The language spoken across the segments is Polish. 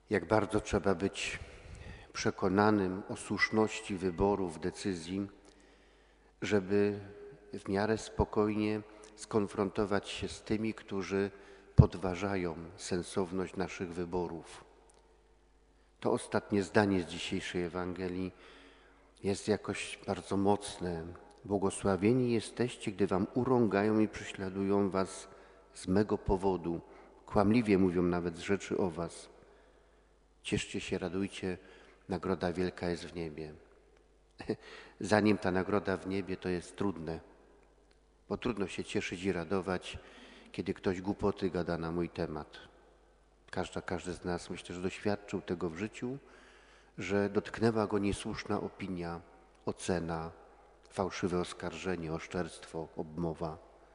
jak bardzo trzeba być przekonanym o słuszności wyborów, decyzji, żeby w miarę spokojnie skonfrontować się z tymi, którzy podważają sensowność naszych wyborów. To ostatnie zdanie z dzisiejszej Ewangelii jest jakoś bardzo mocne. Błogosławieni jesteście, gdy wam urągają i prześladują was z mego powodu. Kłamliwie mówią nawet rzeczy o was. Cieszcie się, radujcie, nagroda wielka jest w niebie. Zanim ta nagroda w niebie, to jest trudne, bo trudno się cieszyć i radować, kiedy ktoś głupoty gada na mój temat. Każdy z nas, myślę, że doświadczył tego w życiu, że dotknęła go niesłuszna opinia, ocena, fałszywe oskarżenie, oszczerstwo, obmowa.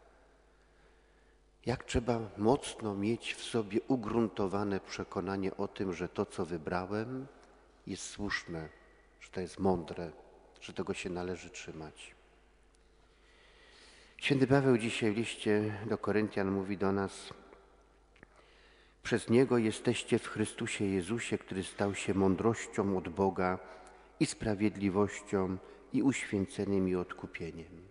Jak trzeba mocno mieć w sobie ugruntowane przekonanie o tym, że to, co wybrałem, jest słuszne, że to jest mądre, że tego się należy trzymać. Święty Paweł dzisiaj w liście do Koryntian mówi do nas: przez Niego jesteście w Chrystusie Jezusie, który stał się mądrością od Boga i sprawiedliwością i uświęceniem i odkupieniem.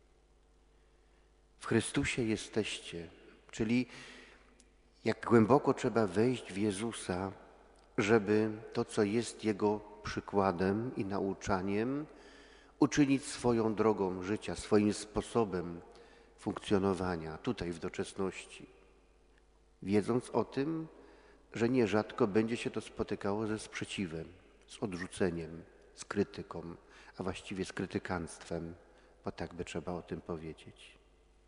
W Chrystusie jesteście, czyli jak głęboko trzeba wejść w Jezusa, żeby to, co jest Jego przykładem i nauczaniem, uczynić swoją drogą życia, swoim sposobem funkcjonowania tutaj w doczesności. Wiedząc o tym, że nierzadko będzie się to spotykało ze sprzeciwem, z odrzuceniem, z krytyką, a właściwie z krytykanstwem, bo tak by trzeba o tym powiedzieć.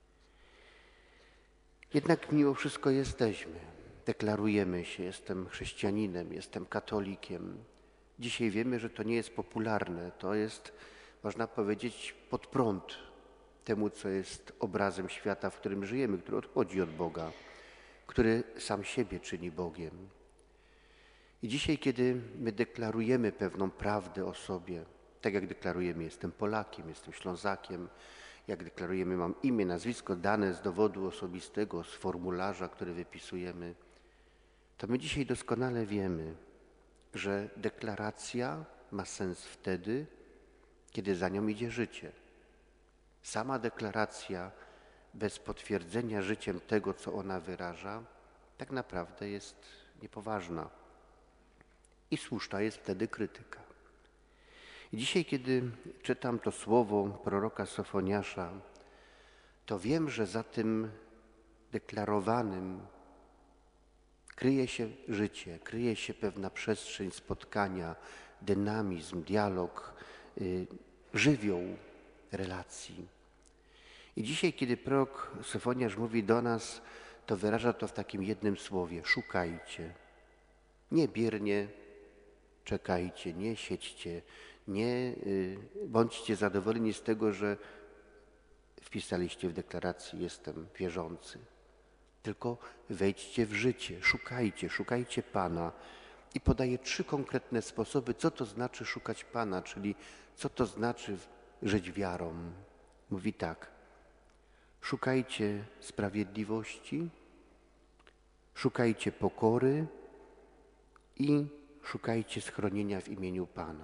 Jednak mimo wszystko jesteśmy, deklarujemy się, jestem chrześcijaninem, jestem katolikiem. Dzisiaj wiemy, że to nie jest popularne, to jest, można powiedzieć, pod prąd temu, co jest obrazem świata, w którym żyjemy, który odchodzi od Boga, który sam siebie czyni Bogiem. I dzisiaj, kiedy my deklarujemy pewną prawdę o sobie, tak jak deklarujemy, jestem Polakiem, jestem Ślązakiem, jak deklarujemy, mam imię, nazwisko dane z dowodu osobistego, z formularza, który wypisujemy, to my dzisiaj doskonale wiemy, że deklaracja ma sens wtedy, kiedy za nią idzie życie. Sama deklaracja bez potwierdzenia życiem tego, co ona wyraża, tak naprawdę jest niepoważna. I słuszna jest wtedy krytyka. I dzisiaj, kiedy czytam to słowo proroka Sofoniasza, to wiem, że za tym deklarowanym kryje się życie, kryje się pewna przestrzeń spotkania, dynamizm, dialog, żywioł relacji. I dzisiaj, kiedy prorok Sofoniasz mówi do nas, to wyraża to w takim jednym słowie: szukajcie. Nie biernie czekajcie, nie siedźcie, nie bądźcie zadowoleni z tego, że wpisaliście w deklaracji jestem wierzący. Tylko wejdźcie w życie, szukajcie Pana. I podaje 3 konkretne sposoby, co to znaczy szukać Pana, czyli co to znaczy żyć wiarą. Mówi tak: szukajcie sprawiedliwości, szukajcie pokory i szukajcie schronienia w imieniu Pana.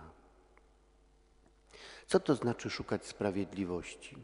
Co to znaczy szukać sprawiedliwości?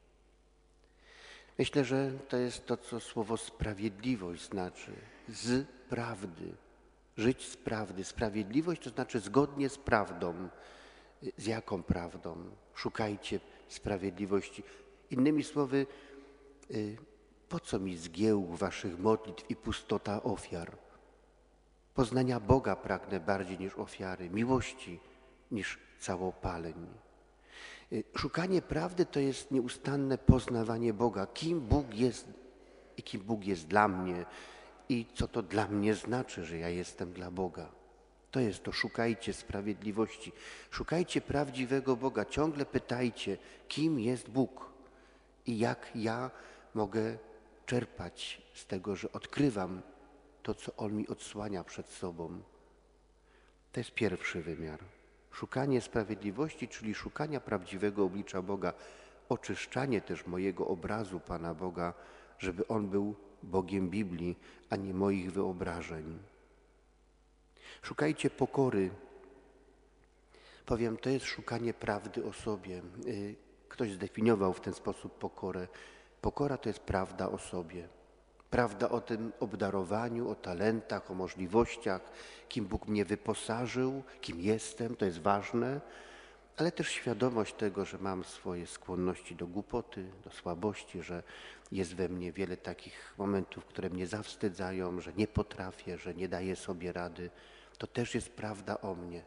Myślę, że to jest to, co słowo sprawiedliwość znaczy. Z prawdy. Żyć z prawdy. Sprawiedliwość to znaczy zgodnie z prawdą. Z jaką prawdą? Szukajcie sprawiedliwości. Innymi słowy, po co mi zgiełk waszych modlitw i pustota ofiar? Poznania Boga pragnę bardziej niż ofiary, miłości niż całopaleń. Szukanie prawdy to jest nieustanne poznawanie Boga, kim Bóg jest i kim Bóg jest dla mnie i co to dla mnie znaczy, że ja jestem dla Boga. To jest to, szukajcie sprawiedliwości, szukajcie prawdziwego Boga, ciągle pytajcie, kim jest Bóg i jak ja mogę czerpać z tego, że odkrywam to, co On mi odsłania przed sobą. To jest pierwszy wymiar. Szukanie sprawiedliwości, czyli szukania prawdziwego oblicza Boga, oczyszczanie też mojego obrazu Pana Boga, żeby On był Bogiem Biblii, a nie moich wyobrażeń. Szukajcie pokory. Powiem, to jest szukanie prawdy o sobie. Ktoś zdefiniował w ten sposób pokorę. Pokora to jest prawda o sobie. Prawda o tym obdarowaniu, o talentach, o możliwościach, kim Bóg mnie wyposażył, kim jestem, to jest ważne, ale też świadomość tego, że mam swoje skłonności do głupoty, do słabości, że jest we mnie wiele takich momentów, które mnie zawstydzają, że nie potrafię, że nie daję sobie rady. To też jest prawda o mnie.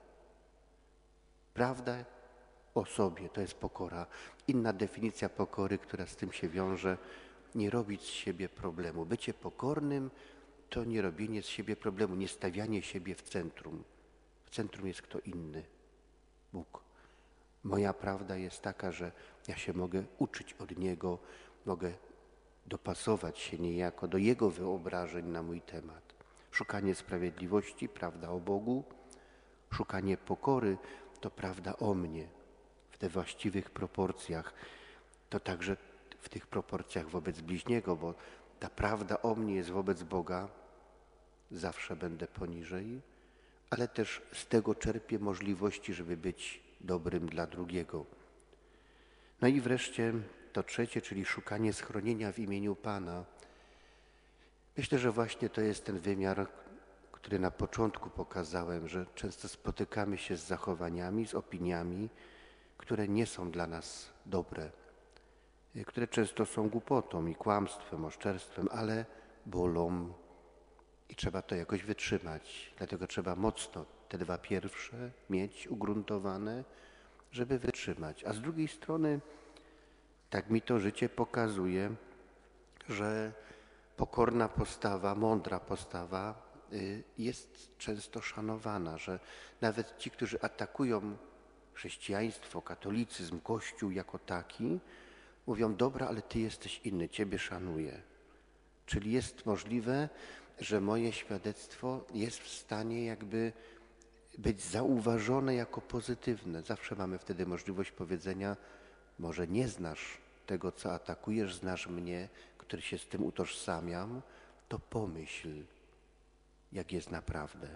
Prawda o sobie to jest pokora. Inna definicja pokory, która z tym się wiąże, nie robić z siebie problemu. Bycie pokornym to nie robienie z siebie problemu, nie stawianie siebie w centrum. W centrum jest kto inny, Bóg. Moja prawda jest taka, że ja się mogę uczyć od Niego, mogę dopasować się niejako do Jego wyobrażeń na mój temat. Szukanie sprawiedliwości, prawda o Bogu, szukanie pokory to prawda o mnie w te właściwych proporcjach. To także w tych proporcjach wobec bliźniego, bo ta prawda o mnie jest wobec Boga, zawsze będę poniżej, ale też z tego czerpię możliwości, żeby być dobrym dla drugiego. No i wreszcie to trzecie, czyli szukanie schronienia w imieniu Pana. Myślę, że właśnie to jest ten wymiar, który na początku pokazałem, że często spotykamy się z zachowaniami, z opiniami, które nie są dla nas dobre, które często są głupotą i kłamstwem, oszczerstwem, ale bolą i trzeba to jakoś wytrzymać. Dlatego trzeba mocno te dwa pierwsze mieć ugruntowane, żeby wytrzymać. A z drugiej strony tak mi to życie pokazuje, że pokorna postawa, mądra postawa jest często szanowana, że nawet ci, którzy atakują chrześcijaństwo, katolicyzm, Kościół jako taki, mówią, dobra, ale ty jesteś inny, ciebie szanuję. Czyli jest możliwe, że moje świadectwo jest w stanie jakby być zauważone jako pozytywne. Zawsze mamy wtedy możliwość powiedzenia, może nie znasz tego, co atakujesz, znasz mnie, który się z tym utożsamiam, to pomyśl, jak jest naprawdę.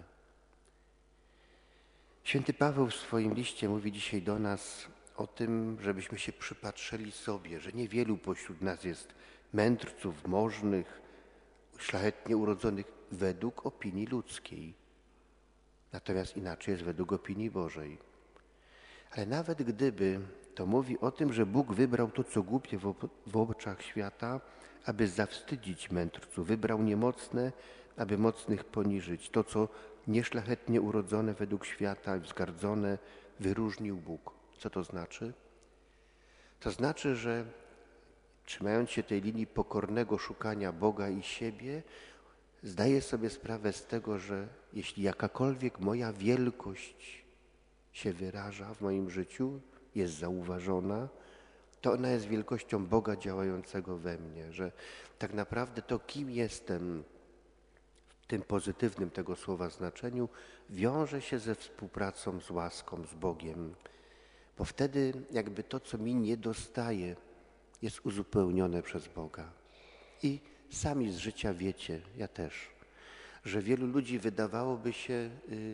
Święty Paweł w swoim liście mówi dzisiaj do nas o tym, żebyśmy się przypatrzyli sobie, że niewielu pośród nas jest mędrców, możnych, szlachetnie urodzonych według opinii ludzkiej. Natomiast inaczej jest według opinii Bożej. Ale nawet gdyby, to mówi o tym, że Bóg wybrał to, co głupie w oczach świata, aby zawstydzić mędrców. Wybrał niemocne, aby mocnych poniżyć. To, co nieszlachetnie urodzone według świata, wzgardzone, wyróżnił Bóg. Co to znaczy? To znaczy, że trzymając się tej linii pokornego szukania Boga i siebie, zdaję sobie sprawę z tego, że jeśli jakakolwiek moja wielkość się wyraża w moim życiu, jest zauważona, to ona jest wielkością Boga działającego we mnie, że tak naprawdę to, kim jestem w tym pozytywnym tego słowa znaczeniu, wiąże się ze współpracą, z łaską, z Bogiem, bo wtedy jakby to, co mi nie dostaje, jest uzupełnione przez Boga. I sami z życia wiecie, ja też, że wielu ludzi wydawałoby się,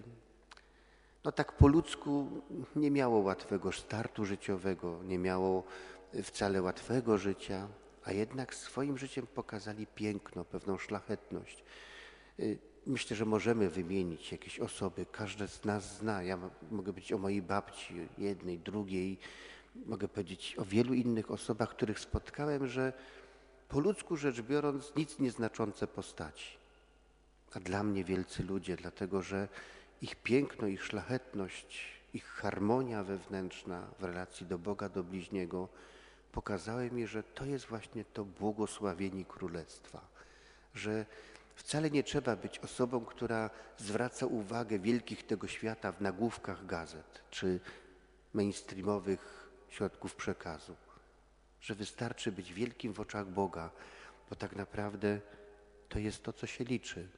no tak po ludzku nie miało łatwego startu życiowego, nie miało wcale łatwego życia, a jednak swoim życiem pokazali piękno, pewną szlachetność. Myślę, że możemy wymienić jakieś osoby, każdy z nas zna. Ja mogę powiedzieć o mojej babci, jednej, drugiej, mogę powiedzieć o wielu innych osobach, których spotkałem, że po ludzku rzecz biorąc nic nieznaczące postaci. A dla mnie wielcy ludzie, dlatego że ich piękno, ich szlachetność, ich harmonia wewnętrzna w relacji do Boga, do bliźniego pokazały mi, że to jest właśnie to błogosławieni Królestwa. Że wcale nie trzeba być osobą, która zwraca uwagę wielkich tego świata w nagłówkach gazet czy mainstreamowych środków przekazu. Że wystarczy być wielkim w oczach Boga, bo tak naprawdę to jest to, co się liczy.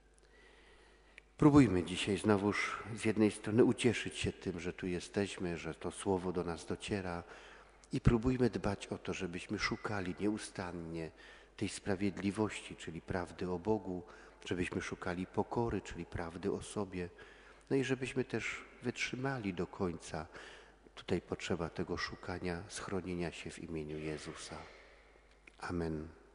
Próbujmy dzisiaj znowuż z jednej strony ucieszyć się tym, że tu jesteśmy, że to słowo do nas dociera i próbujmy dbać o to, żebyśmy szukali nieustannie tej sprawiedliwości, czyli prawdy o Bogu, żebyśmy szukali pokory, czyli prawdy o sobie, no i żebyśmy też wytrzymali do końca. Tutaj potrzeba tego szukania, schronienia się w imieniu Jezusa. Amen.